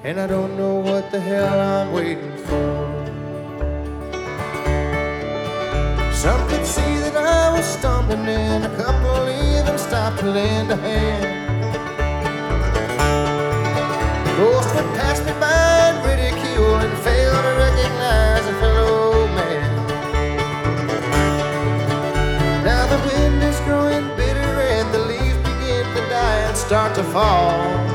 and I don't know what the hell I'm waiting for. Some could see that I was stumbling and a couple even stopped to lend a hand. Most would pass me by and ridicule and fail to recognize a fellow man. Now the wind is growing bitter and the leaves begin to die and start to fall.